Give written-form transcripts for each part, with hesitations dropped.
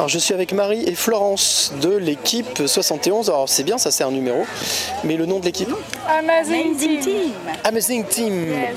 Alors je suis avec Marie et Florence de l'équipe 71. Alors c'est bien, ça c'est un numéro. Mais le nom de l'équipe? Amazing Team. Amazing Team. Yes.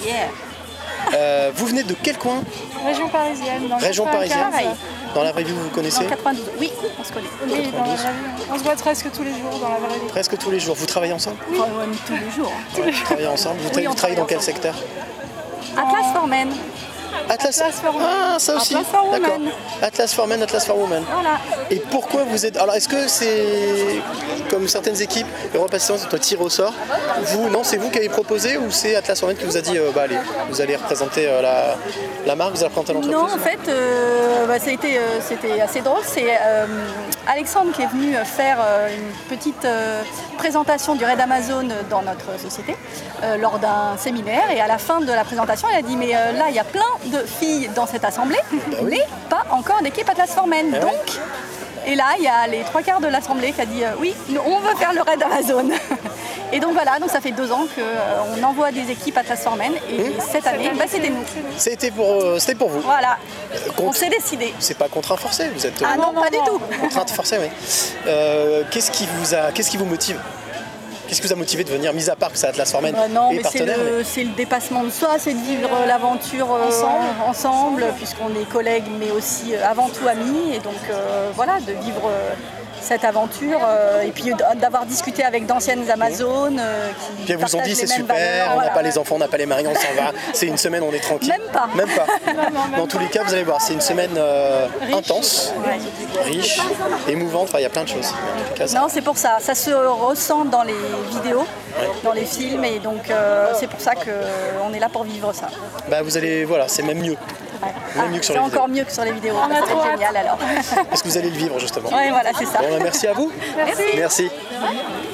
Yeah. Vous venez de quel coin? Région parisienne. Dans Région parisienne. Pareil. Dans la vraie vie, vous vous connaissez? Dans 92. Oui, on se connaît. Oui, dans la vraie vie. On se voit presque tous les jours dans la vraie vie. Presque tous les jours. Vous travaillez ensemble? Oui. Tous les jours. Vous travaillez ensemble. Vous, Oui, on travaillez dans quel ensemble. secteur? Atlas for Men. Atlas for Women. Ah, ça aussi. Atlas for Women. D'accord. Atlas for Men, Atlas for Women. Voilà. Et pourquoi vous êtes... Alors est-ce que c'est comme certaines équipes, Europe Assistance doit tirer au sort? Vous, non, c'est vous qui avez proposé ou c'est Atlas for Men qui vous a dit bah allez, vous allez représenter la marque, vous allez représenter l'entreprise? Non, en fait, c'était assez drôle. C'est Alexandre qui est venu faire une petite présentation du raid Amazon dans notre société lors d'un séminaire. Et à la fin de la présentation, il a dit mais là, il y a plein de filles dans cette assemblée, mais pas encore d'équipe Atlas for Men. Donc, et là, il y a les 3/4 de l'assemblée qui a dit oui, on veut faire le raid Amazon. Et donc voilà, donc ça fait 2 ans qu'on envoie des équipes Atlas for Men et cette année, c'était nous. C'était pour vous. Voilà, on s'est décidé. C'est pas contraint forcé, vous êtes... Ah non, pas du tout. Contrainte forcée, oui. Qu'est-ce qui vous motive? Qu'est-ce qui vous a motivé de venir, mis à part que c'est Atlas for Men Non, et mais partenaire? c'est le dépassement de soi, c'est de vivre l'aventure ensemble, puisqu'on est collègues, mais aussi avant tout amis. Et donc voilà, de vivre cette aventure et puis d'avoir discuté avec d'anciennes Amazones Puis qui elles vous ont dit c'est super, valeurs, on n'a voilà. pas les enfants, on n'a pas les maris, on s'en va. C'est une semaine, on est tranquille. Même pas. Même pas. même Dans tous les cas, vous allez voir, c'est une semaine intense, riche, émouvante. Enfin, il y a plein de choses. En tout cas, ça- Non, c'est pour ça. Ça se ressent dans les vidéos, dans les films, et donc c'est pour ça qu'on est là pour vivre ça. Bah, vous allez, voilà, c'est même mieux. Ouais. Même mieux que sur C'est les encore vidéos. mieux que sur les vidéos. On a Ça trop va être hâte. génial alors. Parce que vous allez le vivre justement. Ouais, voilà, c'est ça. Bon, bah, merci à vous. Merci. Merci.